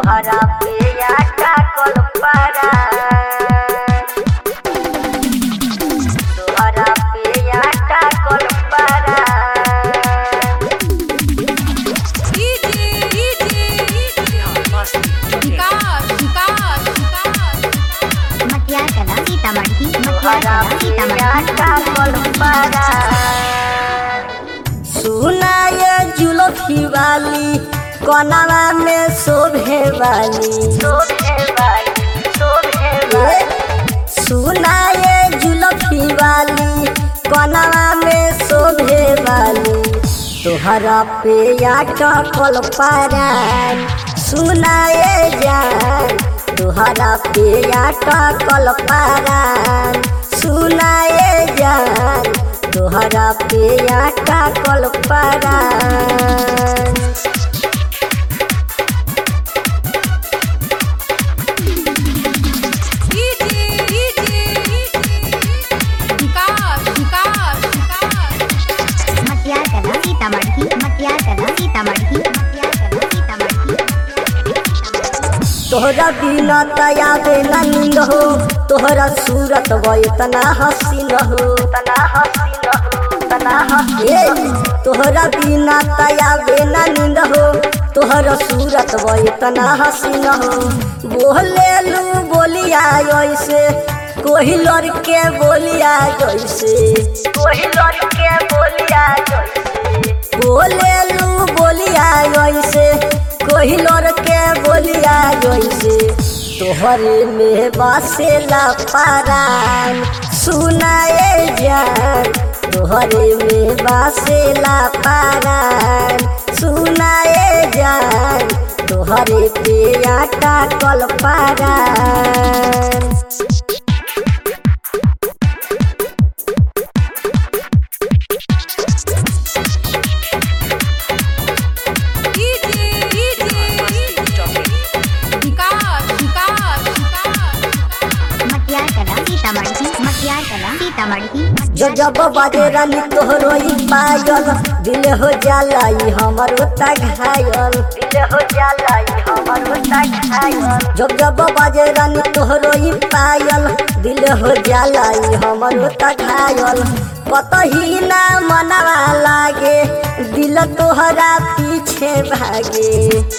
तोहरा पे आटा कल पारा तोहरा पे आटा कल पारा सुना ये जुल्फी वाली कोनावा में शोभे वाली सुना ये जुल्फी वाली कोनावा में शोभे वाली तोहरा पे आटा कल पारा सुना ये जान तोहरा पे आटा कल पारा सुना ये जान तोहरा पे आटा कल पारा तोहरा बिना तया बेना नींद हो तोहरा सूरत वो इतना हसीन हो तोहरा बिना तया बेना नींद हो तोहरा सूरत वो इतना हसीन हो बोले लू बोलिया ऐसे कोई लड़के बोलिया जैसे बोले लू बोलिया ऐसे कोई लड़के बोलिया जैसे तोहरे में बसेला पारान सुनाए जान तोहरे में बसेला पारान सुनाए जान तोहरे पे आटा कल पारान जब जब बाजे रानी तोहरो पायल दिल हो जाला हमर ओता घायल जब जब बाजे रानी तोहरो पायल दिल हो जाला हमर ओता घायल कतही ना मनवा लागे दिल तोहरा पीछे भागे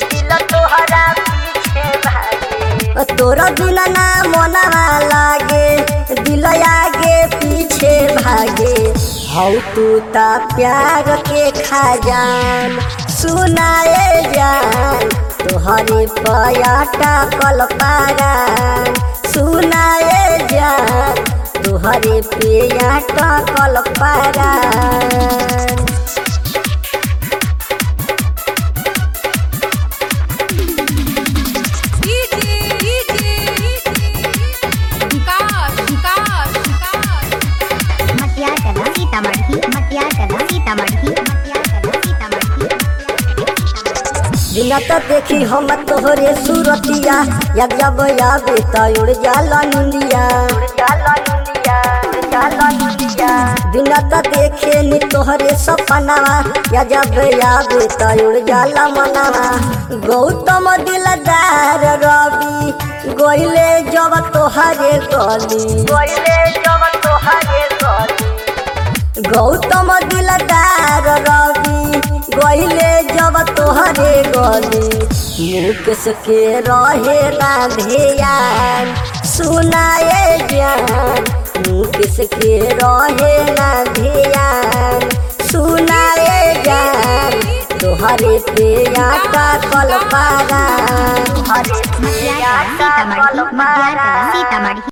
तोरा बिना ना मनवा लागे दिल आगे पीछे भागे हौ तू ता प्यार के खजान सुनाए जान तोहरे पयाटा कल पारान सुनाए जान तोहरे पेयाटा कल पारान बिना देखी हम तोहरे सूरतिया जब जब आवे त उड़ जाला निंदिया बिना देखे नी तोहरे सपनावा या जब आवे त उड़ जाला मनावा गौतम दिलदार रवि गोइले जब तोहरे गली गौतम दिलदार रवि गोइले जब तोहरे गली मुकेश के रहे ना ध्यान सुनाए जान मुकेश के रहे ना ध्यान सुनाए जान तोहरे पे आटा कल पारा